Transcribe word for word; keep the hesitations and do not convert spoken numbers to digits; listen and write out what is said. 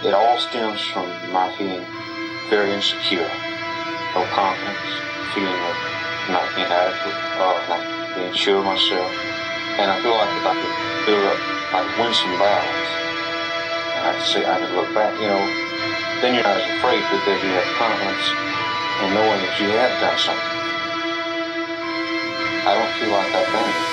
it all stems from my being very insecure, no confidence, feeling of not being adequate, uh, not being sure of myself. And I feel like if I could build up, I could win some battles, and I could say, I could look back, you know, then you're not as afraid because you have confidence in knowing that you have done something. I don't feel like I've done anything.